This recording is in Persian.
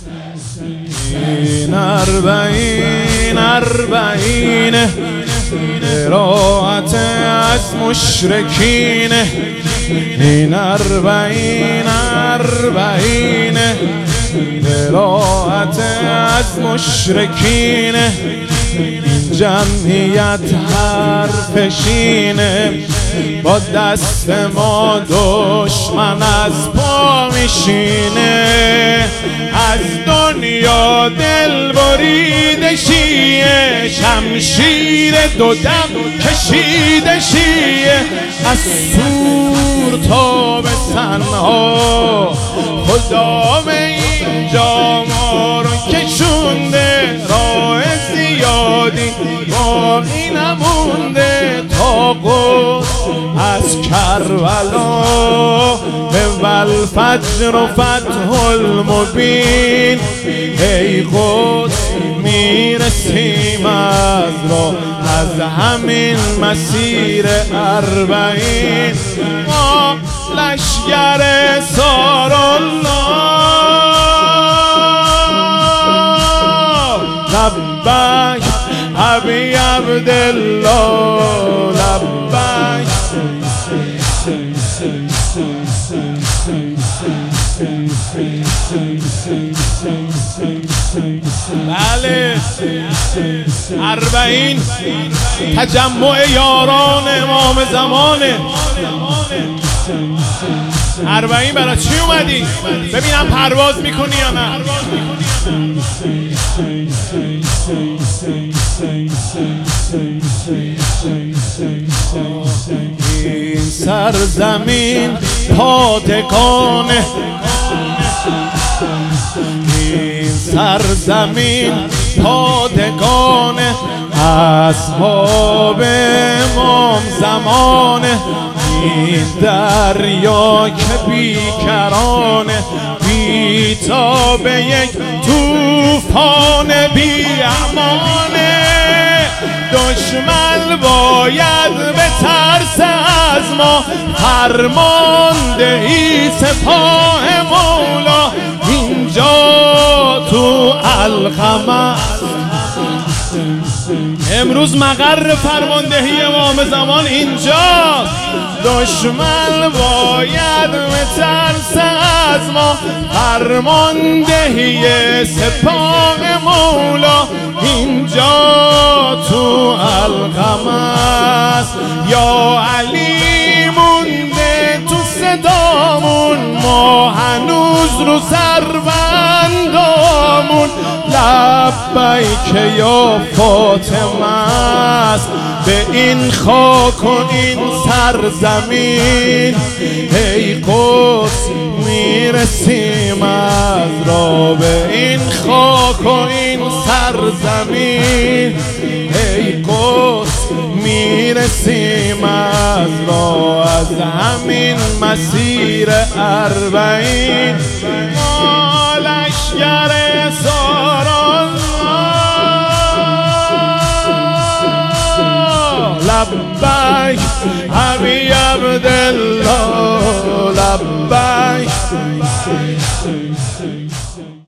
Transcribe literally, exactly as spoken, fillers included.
این اربعین اربعین براءت از مشرکین، این اربعین اربعین براءت از مشرکین. این جمعیت حرفشینه، با دست ما دشمن از پا میشینه. از دنیا دل بریده شیه، شمشیر دو دم کشیده شیه. از سور تا به سنها خدا به اینجا ما رو کشونده. راه زیادی باقی نمونده تا قدس از کربلا به والفجر و فتح المبین. ای قدس میرسیم از را از همین مسیر اربعین. ما لشگر سارالله لبک ابی عبدالله لبک. بله، اربعین تجمع یاران امام زمانه. اربعین برای چی اومدی؟ ببینم پرواز میکنی یا نه. این سرزمین پادگانه، این سرزمین پادگانه. اصحاب امام زمانه. این دریا که بیکرانه، بی تا به یک توفان بی امانه. دشمن باید به ترس از ما، فرماندهی سپاه مولا. اینجا تو القمر امروز مقر فرماندهی امام زمان اینجا. دشمن باید به ترس از ما، فرماندهی سپاه مولا. اینجا تو القمر یا علی مونده تو صدامون، ما هنوز رو سروندامون. لبیک یا فاطمه است به این خاک و این سرزمین. ای قدس میرسیم از را به این خاک و این سرزمین. ای قدس میرسیم از را از همین مسیر اربعین. ما لشگر سارالله لبیک ابی عبدالله لبیک.